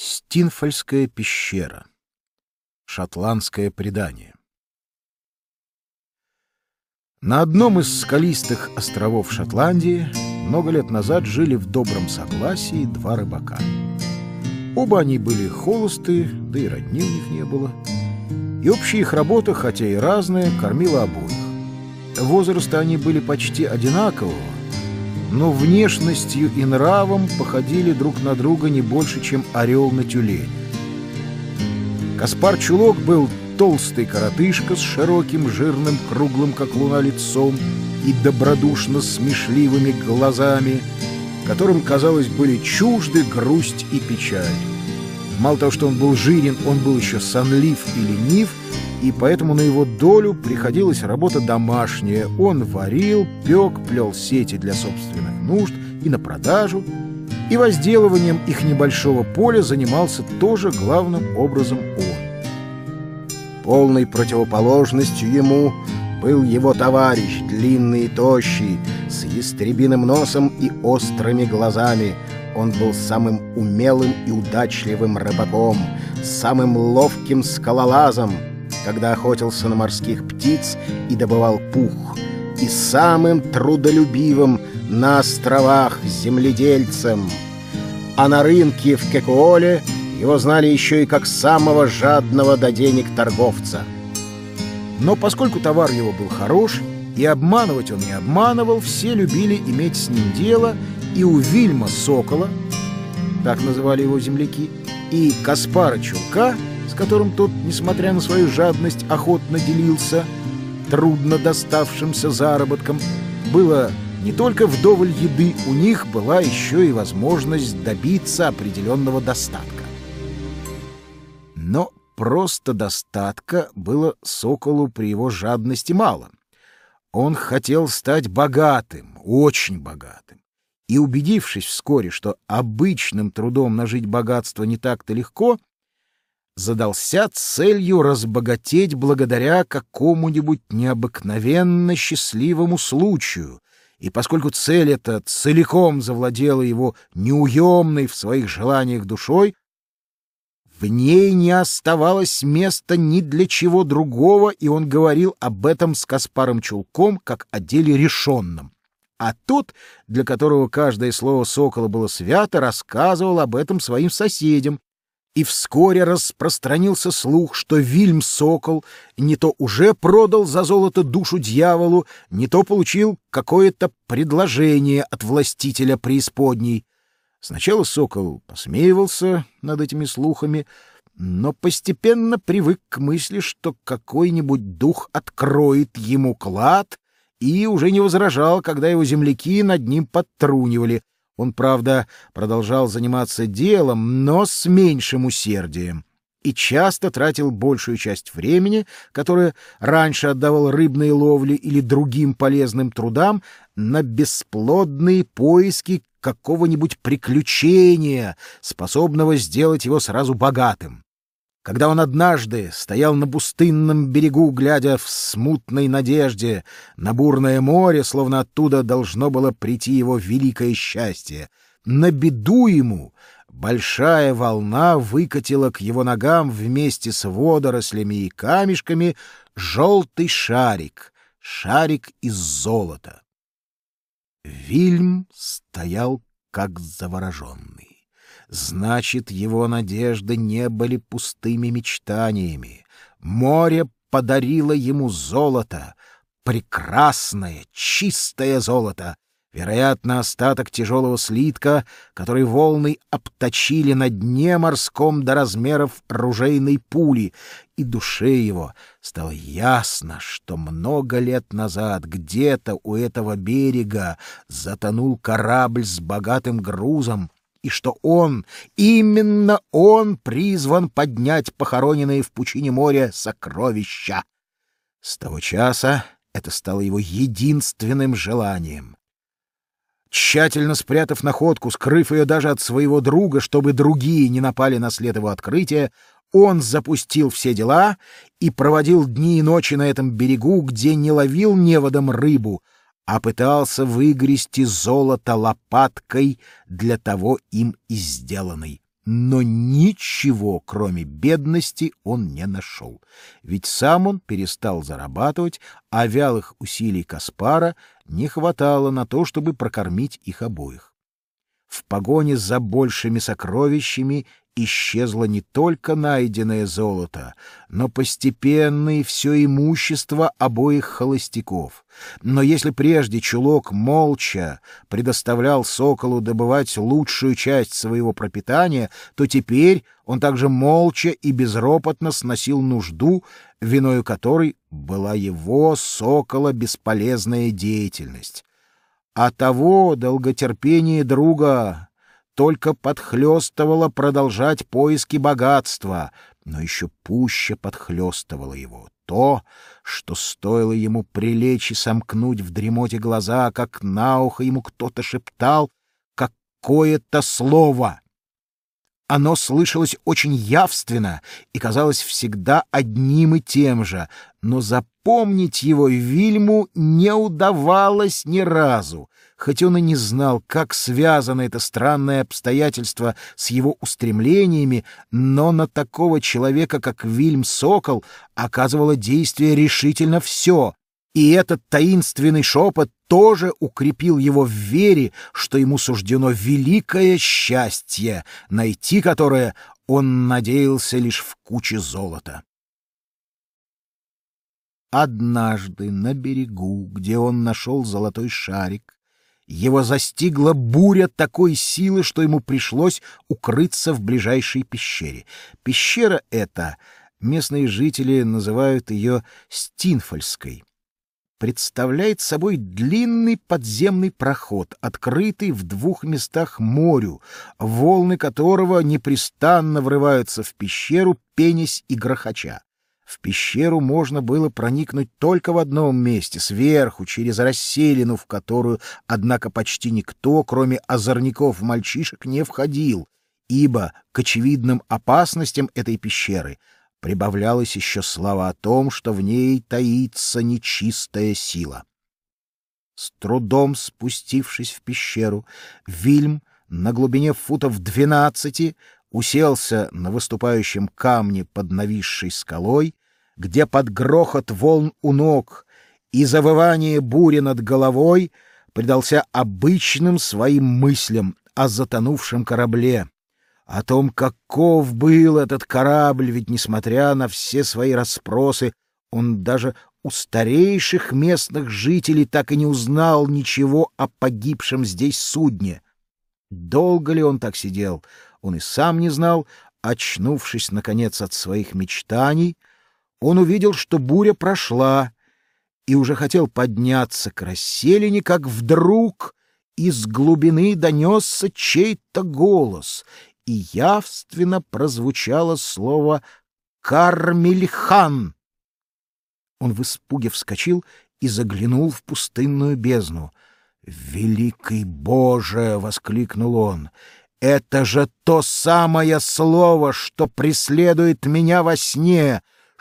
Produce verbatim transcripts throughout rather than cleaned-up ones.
Стинфольская пещера. Шотландское предание. На одном из скалистых островов Шотландии много лет назад жили в добром согласии два рыбака. Оба они были холосты, да и родни у них не было. И общая их работа, хотя и разная, кормила обоих. Возраста они были почти одинакового, но внешностью и нравом походили друг на друга не больше, чем орел на тюленя. Каспар Чулок был толстый коротышка с широким, жирным, круглым, как луна, лицом и добродушно смешливыми глазами, которым, казалось, были чужды грусть и печаль. Мало того, что он был жирен, он был еще сонлив и ленив, и поэтому на его долю приходилась работа домашняя. Он варил, пек, плел сети для собственных нужд и на продажу, и возделыванием их небольшого поля занимался тоже главным образом он. Полной противоположностью ему был его товарищ, длинный и тощий, с ястребиным носом и острыми глазами. Он был самым умелым и удачливым рыбаком, самым ловким скалолазом, когда охотился на морских птиц и добывал пух, и самым трудолюбивым на островах земледельцем. А на рынке в Кекуоле его знали еще и как самого жадного до денег торговца. Но поскольку товар его был хорош, и обманывать он не обманывал, все любили иметь с ним дело, и у Вильма Сокола, так называли его земляки, и Каспара Чулка, с которым тот, несмотря на свою жадность, охотно делился трудно доставшимся заработком, было не только вдоволь еды, у них была еще и возможность добиться определенного достатка. Но просто достатка было Соколу при его жадности мало. Он хотел стать богатым, очень богатым. И, убедившись вскоре, что обычным трудом нажить богатство не так-то легко, задался целью разбогатеть благодаря какому-нибудь необыкновенно счастливому случаю. И поскольку цель эта целиком завладела его неуемной в своих желаниях душой, в ней не оставалось места ни для чего другого, и он говорил об этом с Каспаром Чулком как о деле решенном. А тот, для которого каждое слово Сокола было свято, рассказывал об этом своим соседям. И вскоре распространился слух, что Вильм Сокол не то уже продал за золото душу дьяволу, не то получил какое-то предложение от властителя преисподней. Сначала Сокол посмеивался над этими слухами, но постепенно привык к мысли, что какой-нибудь дух откроет ему клад, и уже не возражал, когда его земляки над ним подтрунивали. Он, правда, продолжал заниматься делом, но с меньшим усердием, и часто тратил большую часть времени, которое раньше отдавал рыбной ловле или другим полезным трудам, на бесплодные поиски какого-нибудь приключения, способного сделать его сразу богатым. Когда он однажды стоял на пустынном берегу, глядя в смутной надежде на бурное море, словно оттуда должно было прийти его великое счастье, на беду ему большая волна выкатила к его ногам вместе с водорослями и камешками желтый шарик, шарик из золота. Вильм стоял как завороженный. Значит, его надежды не были пустыми мечтаниями. Море подарило ему золото, прекрасное, чистое золото, вероятно, остаток тяжелого слитка, который волны обточили на дне морском до размеров ружейной пули, и душе его стало ясно, что много лет назад где-то у этого берега затонул корабль с богатым грузом, и что он, именно он, призван поднять похороненные в пучине моря сокровища. С того часа это стало его единственным желанием. Тщательно спрятав находку, скрыв ее даже от своего друга, чтобы другие не напали на след его открытия, он запустил все дела и проводил дни и ночи на этом берегу, где не ловил неводом рыбу, а пытался выгрести золото лопаткой, для того им и сделанной. Но ничего, кроме бедности, он не нашел. Ведь сам он перестал зарабатывать, а вялых усилий Каспара не хватало на то, чтобы прокормить их обоих. В погоне за большими сокровищами исчезло не только найденное золото, но постепенно и все имущество обоих холостяков. Но если прежде Чулок молча предоставлял Соколу добывать лучшую часть своего пропитания, то теперь он также молча и безропотно сносил нужду, виною которой была его, Сокола, бесполезная деятельность. А того долготерпение друга только подхлёстывало продолжать поиски богатства, но еще пуще подхлёстывало его то, что стоило ему прилечь и сомкнуть в дремоте глаза, как на ухо ему кто-то шептал какое-то слово. Оно слышалось очень явственно и казалось всегда одним и тем же, но запомнить его Вильму не удавалось ни разу, хоть он и не знал, как связано это странное обстоятельство с его устремлениями, но на такого человека, как Вильм Сокол, оказывало действие решительно все. И этот таинственный шепот тоже укрепил его в вере, что ему суждено великое счастье, найти которое он надеялся лишь в куче золота. Однажды на берегу, где он нашел золотой шарик, его застигла буря такой силы, что ему пришлось укрыться в ближайшей пещере. Пещера эта, местные жители называют ее Стинфольской, представляет собой длинный подземный проход, открытый в двух местах морю, волны которого непрестанно врываются в пещеру, пенясь и грохоча. В пещеру можно было проникнуть только в одном месте, сверху, через расселину, в которую, однако, почти никто, кроме озорников-мальчишек, не входил, ибо к очевидным опасностям этой пещеры прибавлялась еще слава о том, что в ней таится нечистая сила. С трудом спустившись в пещеру, Вильм на глубине футов двенадцати уселся на выступающем камне под нависшей скалой, где под грохот волн у ног и завывание бури над головой предался обычным своим мыслям о затонувшем корабле, о том, каков был этот корабль, ведь, несмотря на все свои расспросы, он даже у старейших местных жителей так и не узнал ничего о погибшем здесь судне. Долго ли он так сидел, он и сам не знал. Очнувшись, наконец, от своих мечтаний, он увидел, что буря прошла, и уже хотел подняться к расселине, как вдруг из глубины донесся чей-то голос, и явственно прозвучало слово «Кармельхан». Он в испуге вскочил и заглянул в пустынную бездну. «Великий Боже!» — воскликнул он. «Это же то самое слово, что преследует меня во сне!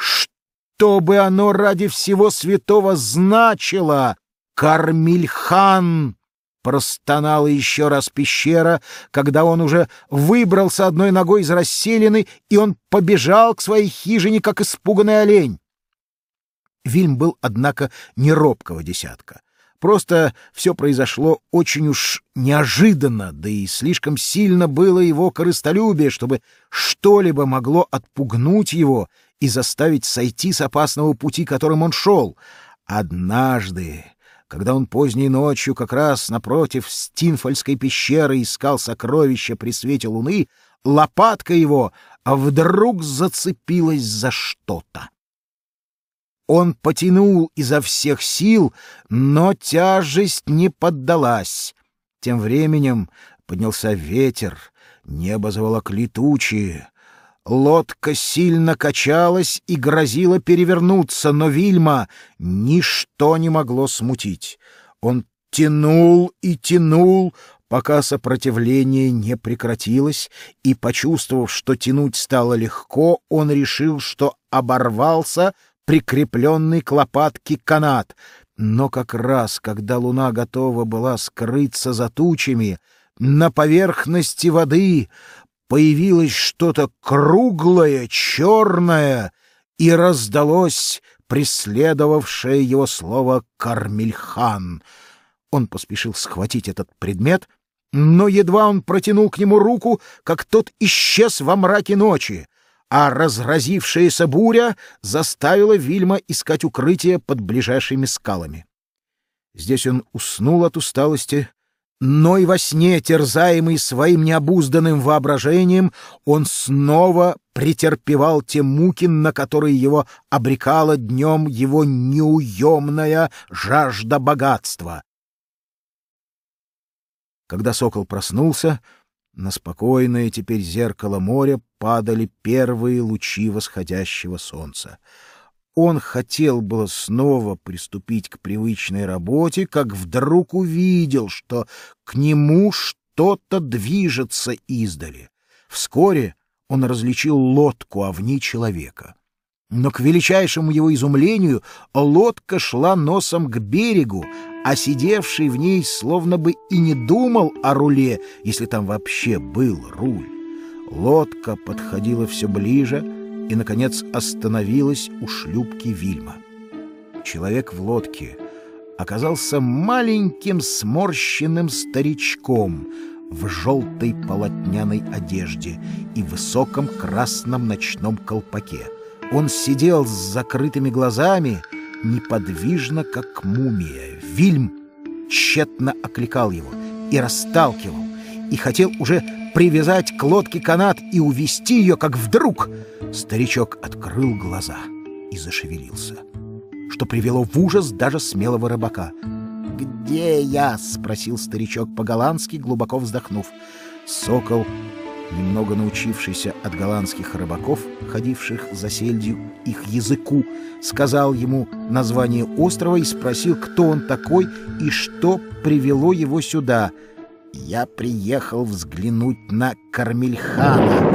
Что бы оно ради всего святого значило? Кармельхан!» Простонала еще раз пещера, когда он уже выбрался одной ногой из расселины, и он побежал к своей хижине, как испуганный олень. Вильм был, однако, не робкого десятка. Просто все произошло очень уж неожиданно, да и слишком сильно было его корыстолюбие, чтобы что-либо могло отпугнуть его и заставить сойти с опасного пути, которым он шел. Однажды, когда он поздней ночью как раз напротив Стинфольской пещеры искал сокровища при свете луны, лопатка его вдруг зацепилась за что-то. Он потянул изо всех сил, но тяжесть не поддалась. Тем временем поднялся ветер, небо заволокли тучи. Лодка сильно качалась и грозила перевернуться, но Вильма ничто не могло смутить. Он тянул и тянул, пока сопротивление не прекратилось, и, почувствовав, что тянуть стало легко, он решил, что оборвался прикрепленный к лопатке канат. Но как раз, когда луна готова была скрыться за тучами, на поверхности воды появилось что-то круглое, черное, и раздалось преследовавшее его слово «Кармильхан». Он поспешил схватить этот предмет, но едва он протянул к нему руку, как тот исчез во мраке ночи, а разразившаяся буря заставила Вильма искать укрытие под ближайшими скалами. Здесь он уснул от усталости, но и во сне, терзаемый своим необузданным воображением, он снова претерпевал те муки, на которые его обрекала днем его неуемная жажда богатства. Когда сокол проснулся, на спокойное теперь зеркало моря падали первые лучи восходящего солнца. Он хотел было снова приступить к привычной работе, как вдруг увидел, что к нему что-то движется издали. Вскоре он различил лодку, а в ней человека. Но к величайшему его изумлению лодка шла носом к берегу, а сидевший в ней словно бы и не думал о руле, если там вообще был руль. Лодка подходила все ближе и, наконец, остановилась у шлюпки Вильма. Человек в лодке оказался маленьким сморщенным старичком в желтой полотняной одежде и высоком красном ночном колпаке. Он сидел с закрытыми глазами, неподвижно, как мумия. Вильм тщетно окликал его и расталкивал, и хотел уже привязать к лодке канат и увести ее, как вдруг старичок открыл глаза и зашевелился, что привело в ужас даже смелого рыбака. «Где я?» — спросил старичок по-голландски, глубоко вздохнув. Сокол, немного научившийся от голландских рыбаков, ходивших за сельдью, их языку, сказал ему название острова и спросил, кто он такой и что привело его сюда. «Я приехал взглянуть на Кармильхана».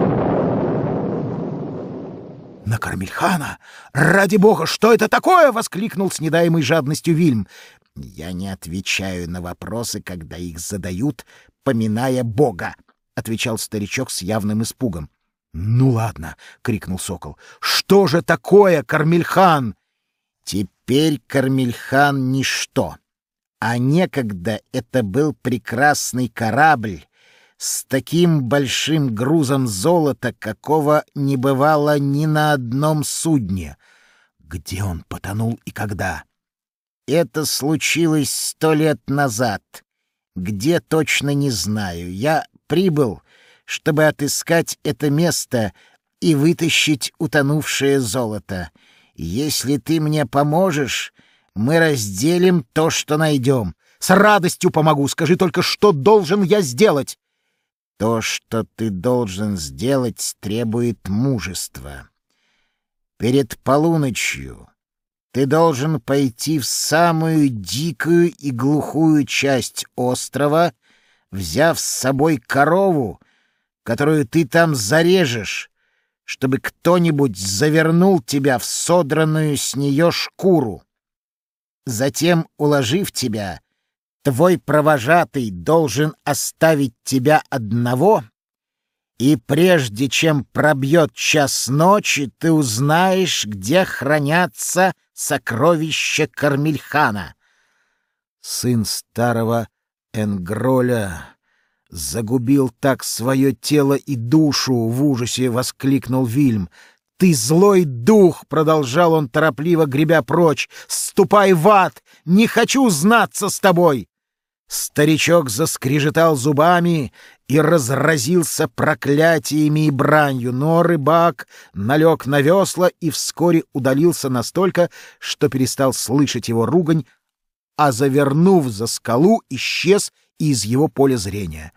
«На Кармильхана? Ради бога, что это такое?» — воскликнул с недаемой жадностью Вильм. «Я не отвечаю на вопросы, когда их задают, поминая бога», — отвечал старичок с явным испугом. «Ну ладно», — крикнул сокол, — «что же такое Кармильхан?» «Теперь Кармильхан — ничто, а некогда это был прекрасный корабль с таким большим грузом золота, какого не бывало ни на одном судне». «Где он потонул и когда?» «Это случилось сто лет назад. Где, точно не знаю. Я прибыл, чтобы отыскать это место и вытащить утонувшее золото. Если ты мне поможешь, мы разделим то, что найдем». «С радостью помогу. Скажи только, что должен я сделать?» «То, что ты должен сделать, требует мужества. Перед полуночью ты должен пойти в самую дикую и глухую часть острова, взяв с собой корову, которую ты там зарежешь, чтобы кто-нибудь завернул тебя в содранную с нее шкуру. Затем, уложив тебя, твой провожатый должен оставить тебя одного, и прежде чем пробьет час ночи, ты узнаешь, где хранятся сокровища Кармильхана». Сын старого Энгроля загубил так свое тело и душу, — в ужасе воскликнул Вильм. «Ты злой дух!» — продолжал он, торопливо гребя прочь. «Ступай в ад! Не хочу знаться с тобой!» Старичок заскрежетал зубами и разразился проклятиями и бранью, но рыбак налег на весла и вскоре удалился настолько, что перестал слышать его ругань, а, завернув за скалу, исчез из его поля зрения.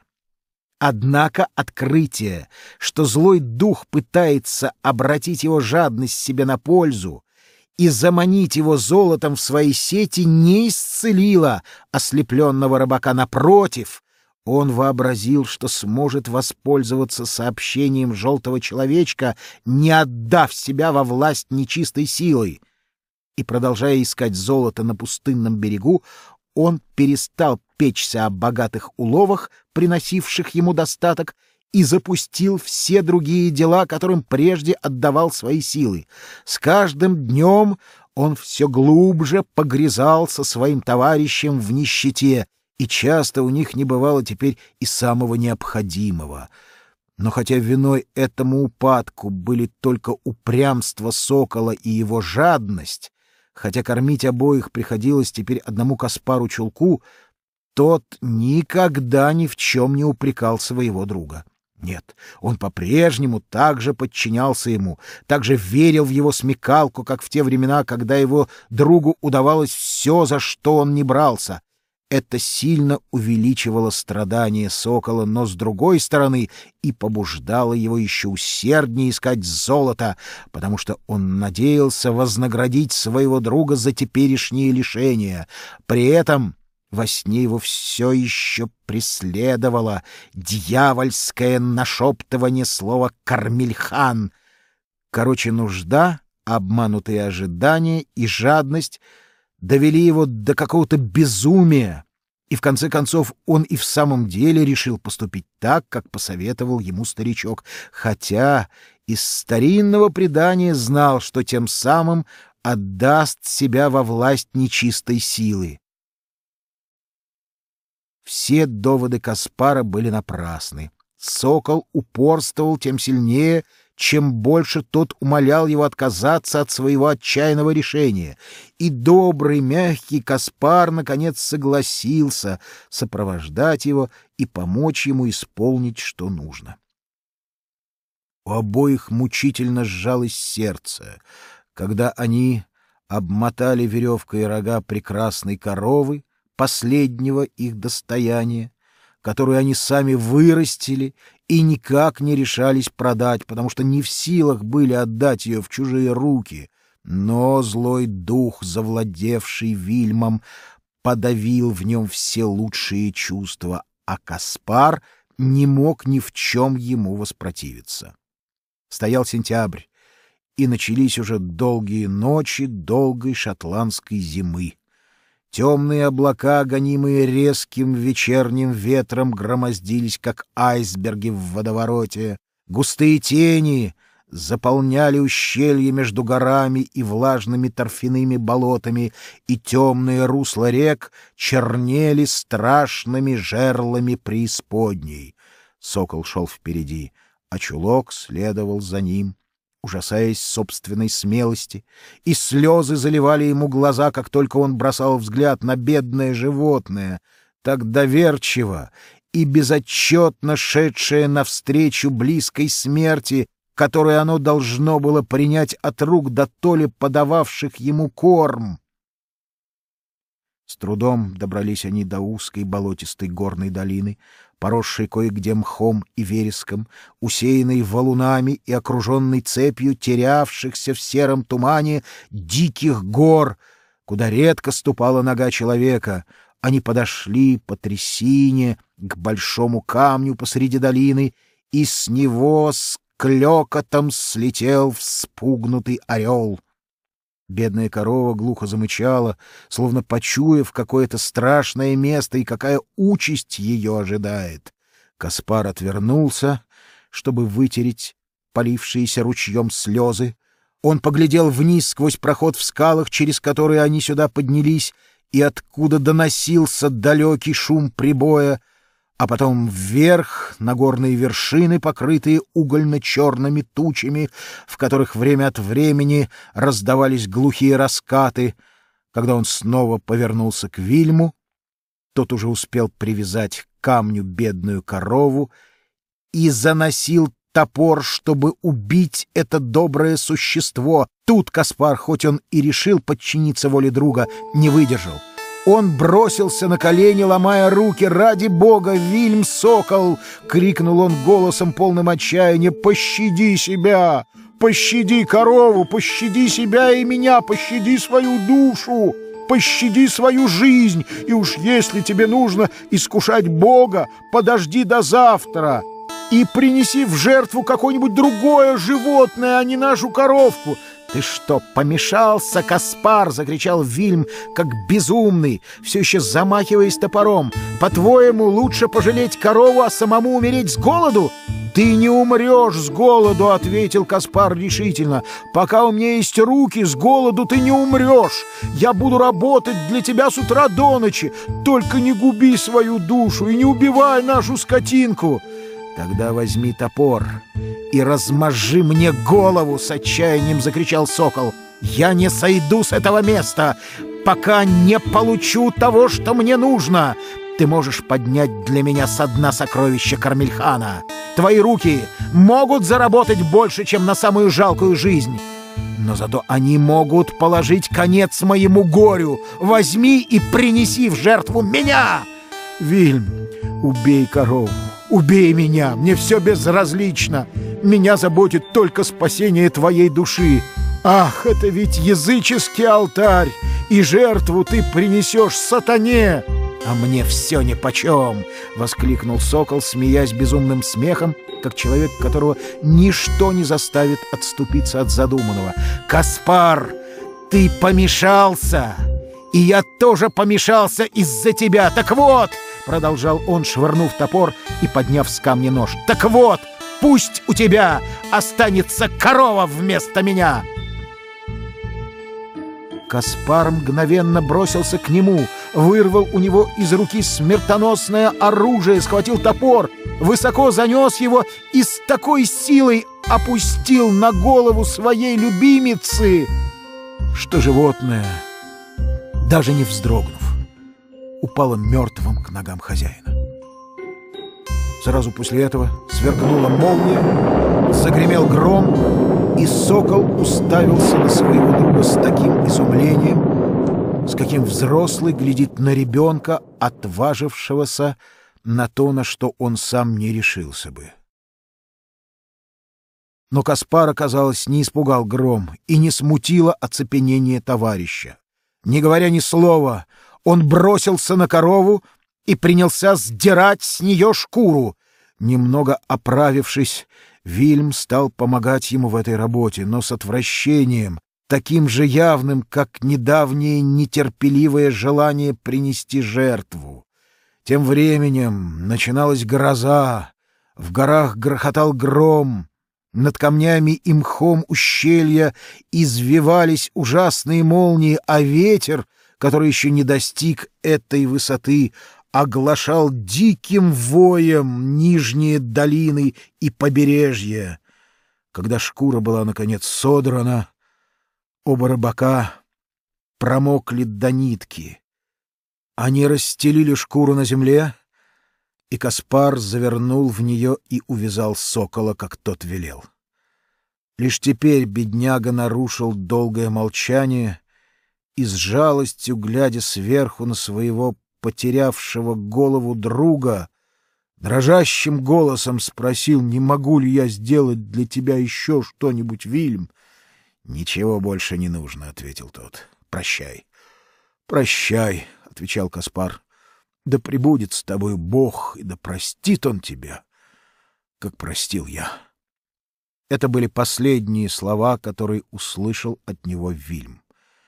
Однако открытие, что злой дух пытается обратить его жадность себе на пользу и заманить его золотом в свои сети, не исцелило ослепленного рыбака. Напротив, он вообразил, что сможет воспользоваться сообщением желтого человечка, не отдав себя во власть нечистой силой. И, продолжая искать золото на пустынном берегу, он перестал печься о богатых уловах, приносивших ему достаток, и запустил все другие дела, которым прежде отдавал свои силы. С каждым днем он все глубже погрязал со своим товарищем в нищете, и часто у них не бывало теперь и самого необходимого. Но хотя виной этому упадку были только упрямство сокола и его жадность, хотя кормить обоих приходилось теперь одному Каспару Чулку, тот никогда ни в чем не упрекал своего друга. Нет, он по-прежнему так же подчинялся ему, так же верил в его смекалку, как в те времена, когда его другу удавалось все, за что он не брался. Это сильно увеличивало страдания сокола, но, с другой стороны, и побуждало его еще усерднее искать золото, потому что он надеялся вознаградить своего друга за теперешние лишения. При этом во сне его все еще преследовало дьявольское нашептывание слова «Кармильхан». Короче, нужда, обманутые ожидания и жадность довели его до какого-то безумия, и в конце концов он и в самом деле решил поступить так, как посоветовал ему старичок, хотя из старинного предания знал, что тем самым отдаст себя во власть нечистой силы. Все доводы Каспара были напрасны. Сокол упорствовал тем сильнее, чем больше тот умолял его отказаться от своего отчаянного решения. И добрый, мягкий Каспар наконец согласился сопровождать его и помочь ему исполнить, что нужно. У обоих мучительно сжалось сердце, когда они обмотали веревкой рога прекрасной коровы, последнего их достояния, которую они сами вырастили и никак не решались продать, потому что не в силах были отдать ее в чужие руки. Но злой дух, завладевший Вильмом, подавил в нем все лучшие чувства, а Каспар не мог ни в чем ему воспротивиться. Стоял сентябрь, и начались уже долгие ночи долгой шотландской зимы. Темные облака, гонимые резким вечерним ветром, громоздились, как айсберги в водовороте. Густые тени заполняли ущелья между горами и влажными торфяными болотами, и темные русла рек чернели страшными жерлами преисподней. Сокол шел впереди, а Чулок следовал за ним, ужасаясь собственной смелости, и слезы заливали ему глаза, как только он бросал взгляд на бедное животное, так доверчиво и безотчетно шедшее навстречу близкой смерти, которую оно должно было принять от рук дотоле подававших ему корм. С трудом добрались они до узкой болотистой горной долины, поросшей кое-где мхом и вереском, усеянной валунами и окруженной цепью терявшихся в сером тумане диких гор, куда редко ступала нога человека. Они подошли по трясине к большому камню посреди долины, и с него с клёкотом слетел вспугнутый орел. Бедная корова глухо замычала, словно почуяв какое-то страшное место и какая участь ее ожидает. Каспар отвернулся, чтобы вытереть полившиеся ручьем слезы. Он поглядел вниз сквозь проход в скалах, через который они сюда поднялись, и откуда доносился далекий шум прибоя, а потом вверх на горные вершины, покрытые угольно-черными тучами, в которых время от времени раздавались глухие раскаты. Когда он снова повернулся к Вильму, тот уже успел привязать к камню бедную корову и заносил топор, чтобы убить это доброе существо. Тут Каспар, хоть он и решил подчиниться воле друга, не выдержал. Он бросился на колени, ломая руки. «Ради бога, Вильм Сокол!» — крикнул он голосом, полным отчаяния. «Пощади себя! Пощади корову! Пощади себя и меня! Пощади свою душу! Пощади свою жизнь! И уж если тебе нужно искушать Бога, подожди до завтра и принеси в жертву какое-нибудь другое животное, а не нашу коровку!» «Ты что, помешался, Каспар?» — закричал Вильм, как безумный, все еще замахиваясь топором. «По-твоему, лучше пожалеть корову, а самому умереть с голоду? «Ты не умрешь с голоду», — ответил Каспар решительно. «Пока у меня есть руки, с голоду ты не умрешь. Я буду работать для тебя с утра до ночи. Только не губи свою душу и не убивай нашу скотинку». «Тогда возьми топор и размажи мне голову», — с отчаянием закричал сокол. «Я не сойду с этого места, пока не получу того, что мне нужно. Ты можешь поднять для меня со дна сокровища Кармельхана. Твои руки могут заработать больше, чем на самую жалкую жизнь. Но зато они могут положить конец моему горю. Возьми и принеси в жертву меня!» «Вильм, убей корову, убей меня, мне все безразлично. Меня заботит только спасение твоей души. Ах, это ведь языческий алтарь, и жертву ты принесешь сатане!» «А мне все нипочем!» — воскликнул сокол, смеясь безумным смехом, как человек, которого ничто не заставит отступиться от задуманного. «Каспар, ты помешался, и я тоже помешался из-за тебя. Так вот!» — продолжал он, швырнув топор и подняв с камня нож. «Так вот, пусть у тебя останется корова вместо меня!» Каспар мгновенно бросился к нему, вырвал у него из руки смертоносное оружие, схватил топор, высоко занес его и с такой силой опустил на голову своей любимицы, что животное, даже не вздрогнув, упало мертвым к ногам хозяина. Сразу после этого сверкнула молния, загремел гром, и сокол уставился на своего друга с таким изумлением, с каким взрослый глядит на ребенка, отважившегося на то, на что он сам не решился бы. Но Каспара, казалось, не испугал гром и не смутило оцепенение товарища. Не говоря ни слова, он бросился на корову и принялся сдирать с нее шкуру. Немного оправившись, Вильм стал помогать ему в этой работе, но с отвращением, таким же явным, как недавнее нетерпеливое желание принести жертву. Тем временем начиналась гроза, в горах грохотал гром, над камнями и мхом ущелья извивались ужасные молнии, а ветер, который еще не достиг этой высоты, оглашал диким воем нижние долины и побережья. Когда шкура была, наконец, содрана, оба рыбака промокли до нитки. Они расстелили шкуру на земле, и Каспар завернул в нее и увязал сокола, как тот велел. Лишь теперь бедняга нарушил долгое молчание и с жалостью, глядя сверху на своего потерявшего голову друга, дрожащим голосом спросил: «Не могу ли я сделать для тебя еще что-нибудь, Вильм?» «Ничего больше не нужно», — ответил тот. «Прощай». «Прощай», — отвечал Каспар. «Да пребудет с тобой Бог, и да простит он тебя, как простил я». Это были последние слова, которые услышал от него Вильм.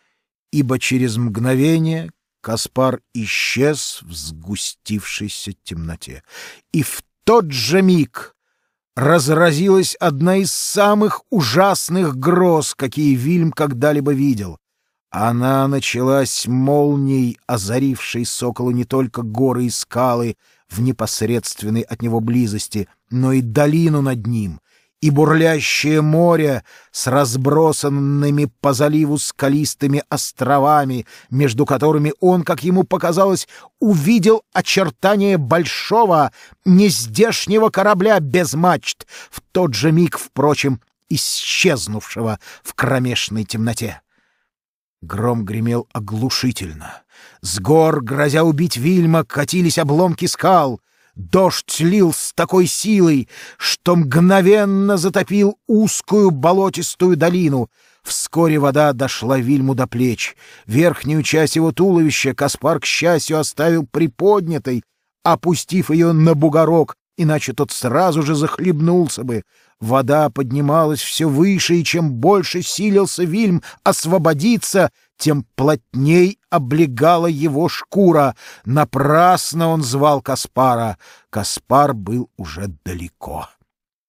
Ибо через мгновение Каспар исчез в сгустившейся темноте. И в тот же миг разразилась одна из самых ужасных гроз, какие Вильм когда-либо видел. Она началась молнией, озарившей соколу не только горы и скалы в непосредственной от него близости, но и долину над ним, и бурлящее море с разбросанными по заливу скалистыми островами, между которыми он, как ему показалось, увидел очертания большого нездешнего корабля без мачт, в тот же миг, впрочем, исчезнувшего в кромешной темноте. Гром гремел оглушительно. С гор, грозя убить Вильма, катились обломки скал. Дождь лил с такой силой, что мгновенно затопил узкую болотистую долину. Вскоре вода дошла Вильму до плеч. Верхнюю часть его туловища Каспар, к счастью, оставил приподнятой, опустив ее на бугорок, иначе тот сразу же захлебнулся бы. Вода поднималась все выше, и чем больше силился Вильм освободиться, тем плотней облегала его шкура. Напрасно он звал Каспара. Каспар был уже далеко.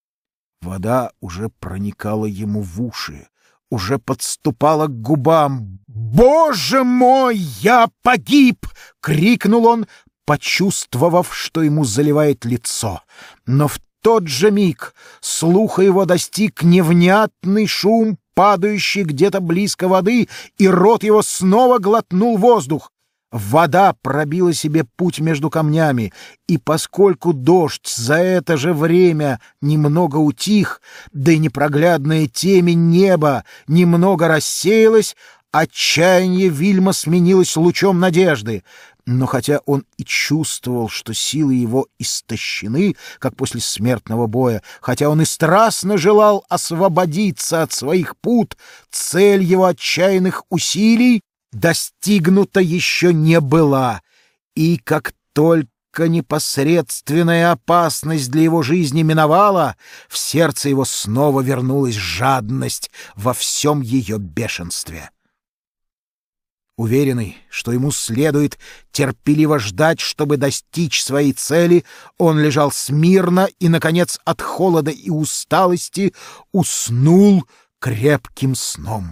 Вода уже проникала ему в уши, уже подступала к губам. «Боже мой, я погиб!» — крикнул он, почувствовав, что ему заливает лицо. Но в тот же миг слуха его достиг невнятный шум, падающий где-то близко воды, и рот его снова глотнул воздух. Вода пробила себе путь между камнями, и поскольку дождь за это же время немного утих, да и непроглядная темень неба немного рассеялась, отчаяние Вильма сменилось лучом надежды. Но хотя он и чувствовал, что силы его истощены, как после смертного боя, хотя он и страстно желал освободиться от своих пут, цель его отчаянных усилий достигнута еще не была, и как только непосредственная опасность для его жизни миновала, в сердце его снова вернулась жадность во всем ее бешенстве. Уверенный, что ему следует терпеливо ждать, чтобы достичь своей цели, он лежал смирно и, наконец, от холода и усталости уснул крепким сном.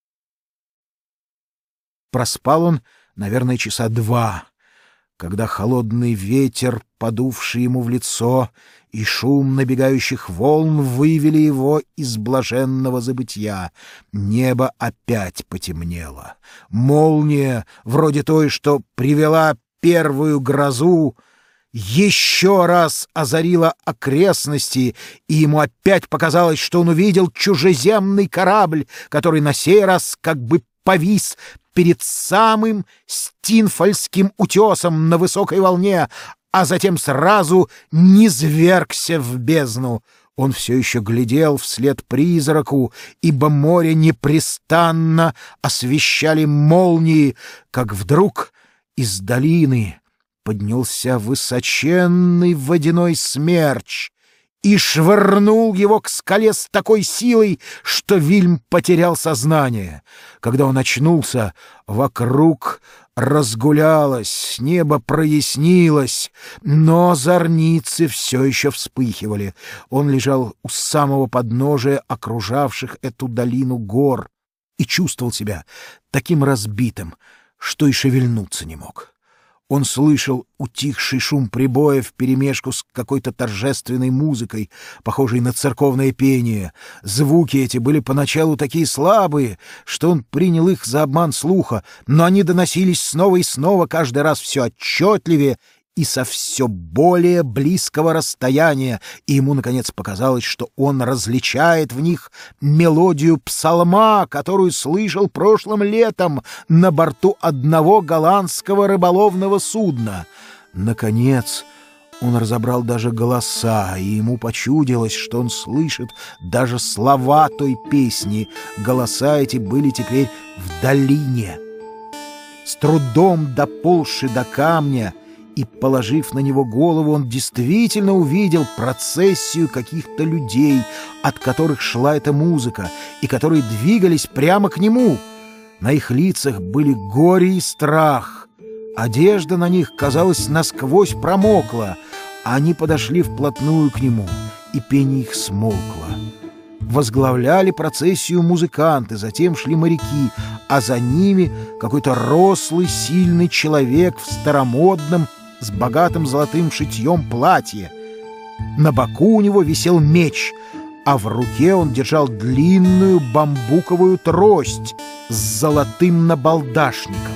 Проспал он, наверное, часа два, когда холодный ветер, подувший ему в лицо, и шум набегающих волн вывели его из блаженного забытья. Небо опять потемнело. Молния, вроде той, что привела первую грозу, еще раз озарила окрестности, и ему опять показалось, что он увидел чужеземный корабль, который на сей раз как бы повис перед самым Стинфольским утесом на высокой волне, а затем сразу низвергся в бездну. Он все еще глядел вслед призраку, ибо море непрестанно освещали молнии, как вдруг из долины поднялся высоченный водяной смерч и швырнул его к скале с такой силой, что Вильм потерял сознание. Когда он очнулся, вокруг разгулялось, небо прояснилось, но зорницы все еще вспыхивали. Он лежал у самого подножия окружавших эту долину гор и чувствовал себя таким разбитым, что и шевельнуться не мог. Он слышал утихший шум прибоя вперемешку с какой-то торжественной музыкой, похожей на церковное пение. Звуки эти были поначалу такие слабые, что он принял их за обман слуха, но они доносились снова и снова, каждый раз все отчетливее и со все более близкого расстояния, и ему, наконец, показалось, что он различает в них мелодию псалма, которую слышал прошлым летом на борту одного голландского рыболовного судна. Наконец, он разобрал даже голоса, и ему почудилось, что он слышит даже слова той песни. Голоса эти были теперь в долине. С трудом доползши до камня и положив на него голову, он действительно увидел процессию каких-то людей, от которых шла эта музыка, и которые двигались прямо к нему. На их лицах были горе и страх. Одежда на них, казалось, насквозь промокла. Они подошли вплотную к нему, и пение их смолкло. Возглавляли процессию музыканты, затем шли моряки, а за ними какой-то рослый, сильный человек в старомодном, с богатым золотым шитьем платье. На боку у него висел меч, а в руке он держал длинную бамбуковую трость с золотым набалдашником.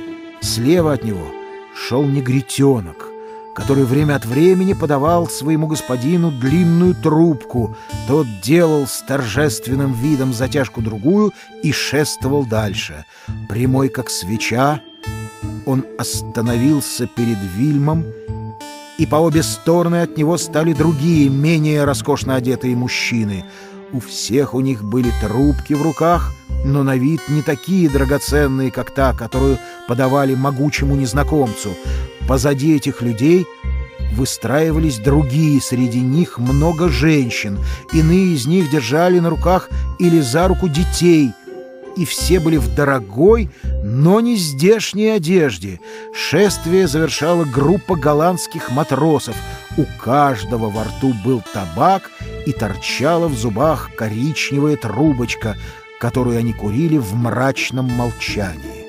Слева от него шел негритенок, который время от времени подавал своему господину длинную трубку. Тот делал с торжественным видом затяжку другую и шествовал дальше. Прямой, как свеча, он остановился перед Вильмом, и по обе стороны от него стали другие, менее роскошно одетые мужчины. У всех у них были трубки в руках, но на вид не такие драгоценные, как та, которую подавали могучему незнакомцу. Позади этих людей выстраивались другие, среди них много женщин. Иные из них держали на руках или за руку детей, и все были в дорогой, но не здешней одежде. Шествие завершала группа голландских матросов. У каждого во рту был табак, и торчала в зубах коричневая трубочка, которую они курили в мрачном молчании.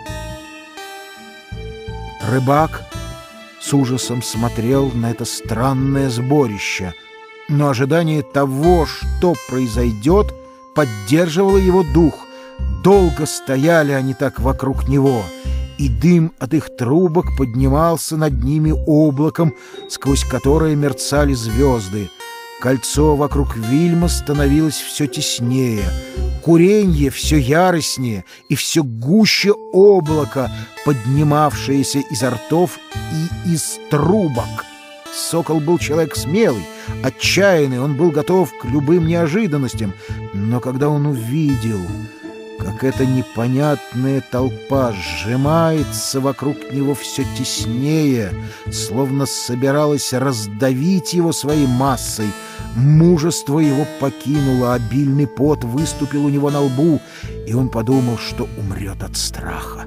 Рыбак с ужасом смотрел на это странное сборище, но ожидание того, что произойдет, поддерживало его дух. Долго стояли они так вокруг него, и дым от их трубок поднимался над ними облаком, сквозь которое мерцали звезды. Кольцо вокруг Вильма становилось все теснее, куренье все яростнее и все гуще облака, поднимавшееся изо ртов и из трубок. Сокол был человек смелый, отчаянный, он был готов к любым неожиданностям, но когда он увидел, как эта непонятная толпа сжимается вокруг него все теснее, словно собиралась раздавить его своей массой, мужество его покинуло, обильный пот выступил у него на лбу, и он подумал, что умрет от страха.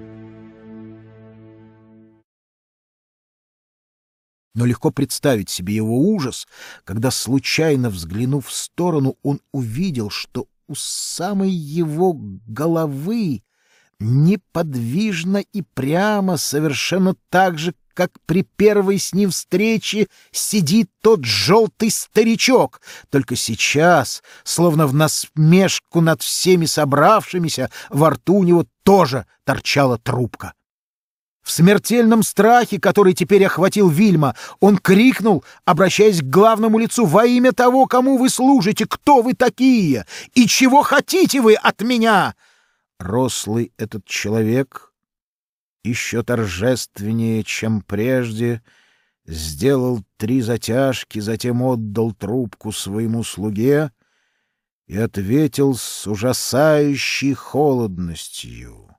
Но легко представить себе его ужас, когда, случайно взглянув в сторону, он увидел, что у самой его головы неподвижно и прямо, совершенно так же, как при первой с ним встрече, сидит тот желтый старичок. Только сейчас, словно в насмешку над всеми собравшимися, во рту у него тоже торчала трубка. В смертельном страхе, который теперь охватил Вильма, он крикнул, обращаясь к главному лицу: «Во имя того, кому вы служите, кто вы такие? И чего хотите вы от меня?» Рослый этот человек, еще торжественнее, чем прежде, сделал три затяжки, затем отдал трубку своему слуге и ответил с ужасающей холодностью: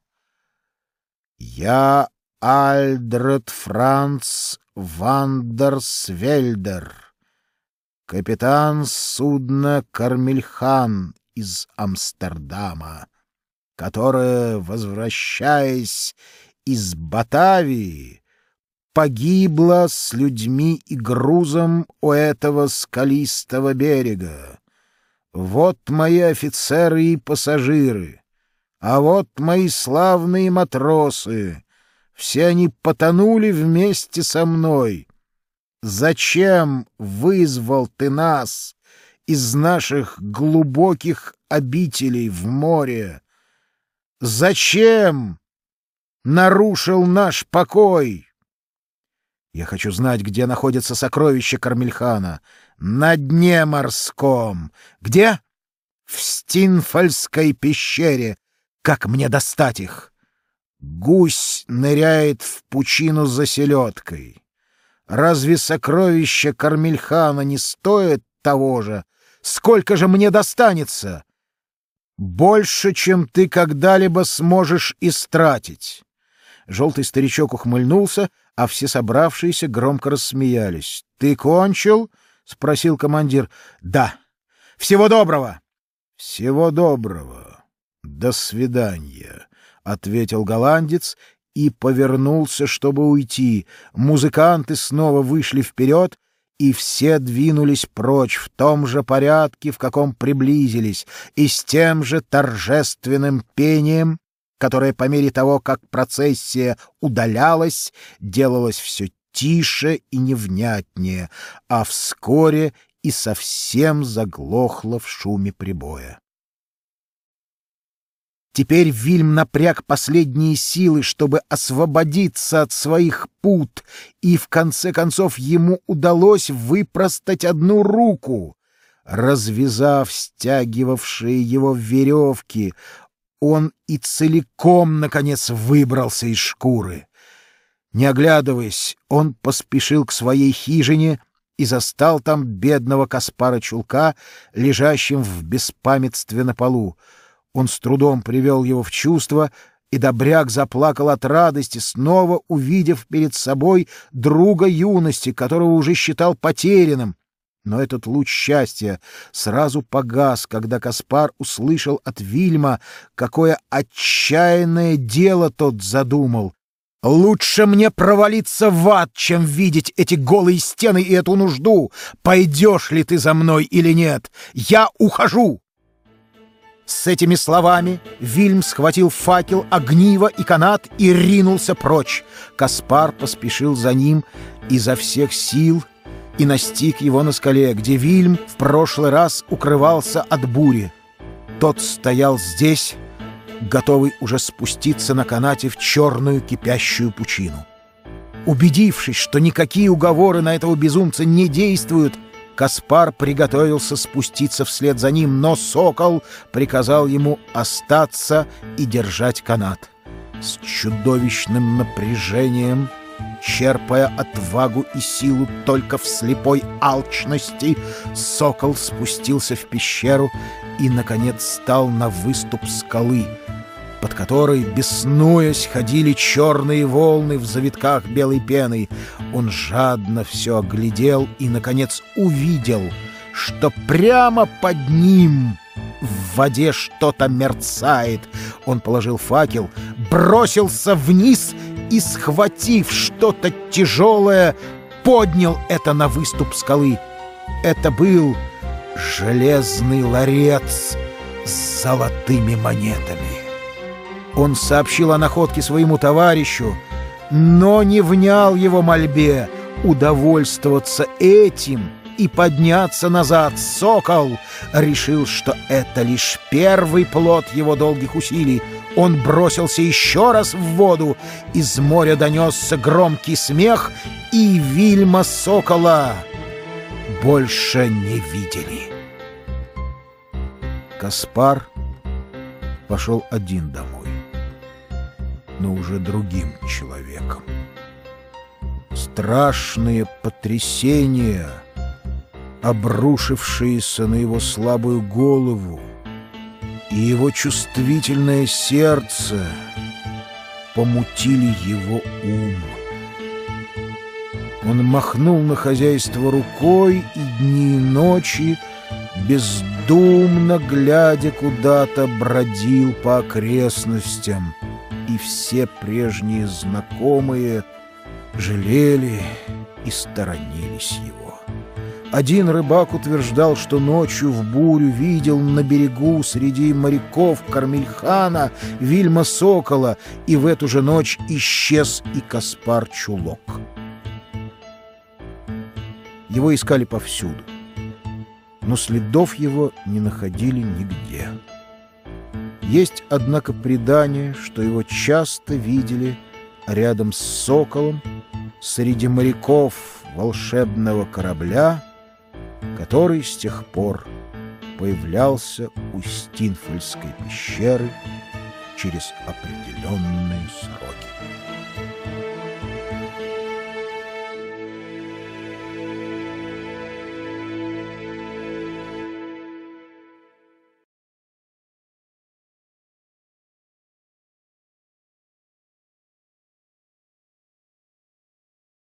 «Я Альдред Франц Вандерсвельдер, капитан судна «Кармельхан» из Амстердама, которое, возвращаясь из Батавии, погибло с людьми и грузом у этого скалистого берега. Вот мои офицеры и пассажиры, а вот мои славные матросы. Все они потонули вместе со мной. Зачем вызвал ты нас из наших глубоких обителей в море? Зачем нарушил наш покой? Я хочу знать, где находятся сокровища Кармельхана. На дне морском. Где? В Стинфольской пещере. Как мне достать их? Гусь ныряет в пучину за селедкой. Разве сокровища Кармельхана не стоят того же? Сколько же мне достанется? Больше, чем ты когда-либо сможешь истратить. Желтый старичок ухмыльнулся, а все собравшиеся громко рассмеялись. — Ты кончил? — спросил командир. — Да. — Всего доброго. — Всего доброго. До свидания. — ответил голландец и повернулся, чтобы уйти. Музыканты снова вышли вперед, и все двинулись прочь в том же порядке, в каком приблизились, и с тем же торжественным пением, которое по мере того, как процессия удалялась, делалось все тише и невнятнее, а вскоре и совсем заглохло в шуме прибоя. Теперь Вильм напряг последние силы, чтобы освободиться от своих пут, и в конце концов ему удалось выпростать одну руку. Развязав стягивавшие его веревки, он и целиком, наконец, выбрался из шкуры. Не оглядываясь, он поспешил к своей хижине и застал там бедного Каспара Чулка, лежащим в беспамятстве на полу. Он с трудом привел его в чувство, и добряк заплакал от радости, снова увидев перед собой друга юности, которого уже считал потерянным. Но этот луч счастья сразу погас, когда Каспар услышал от Вильма, какое отчаянное дело тот задумал. Лучше мне провалиться в ад, чем видеть эти голые стены и эту нужду. Пойдешь ли ты за мной или нет? Я ухожу!» С этими словами Вильм схватил факел, огниво и канат и ринулся прочь. Каспар поспешил за ним изо всех сил и настиг его на скале, где Вильм в прошлый раз укрывался от бури. Тот стоял здесь, готовый уже спуститься на канате в черную кипящую пучину. Убедившись, что никакие уговоры на этого безумца не действуют, Каспар приготовился спуститься вслед за ним, но сокол приказал ему остаться и держать канат. С чудовищным напряжением, черпая отвагу и силу только в слепой алчности, сокол спустился в пещеру и, наконец, стал на выступ скалы, под которой, беснуясь, ходили черные волны в завитках белой пены. Он жадно все оглядел и, наконец, увидел, что прямо под ним в воде что-то мерцает. Он положил факел, бросился вниз и, схватив что-то тяжелое, поднял это на выступ скалы. Это был железный ларец с золотыми монетами. Он сообщил о находке своему товарищу, но не внял его мольбе. Удовольствоваться этим и подняться назад сокол решил, что это лишь первый плод его долгих усилий. Он бросился еще раз в воду, из моря донесся громкий смех, и Вильма сокола больше не видели. Каспар пошел один домой, но уже другим человеком. Страшные потрясения, обрушившиеся на его слабую голову и его чувствительное сердце, помутили его ум. Он махнул на хозяйство рукой и дни и ночи, бездумно глядя куда-то, бродил по окрестностям, и все прежние знакомые жалели и сторонились его. Один рыбак утверждал, что ночью в бурю видел на берегу среди моряков Кармельхана Вильма сокола, и в эту же ночь исчез и Каспар Чулок. Его искали повсюду, но следов его не находили нигде. Есть, однако, предание, что его часто видели рядом с соколом среди моряков волшебного корабля, который с тех пор появлялся у Стинфольской пещеры через определенный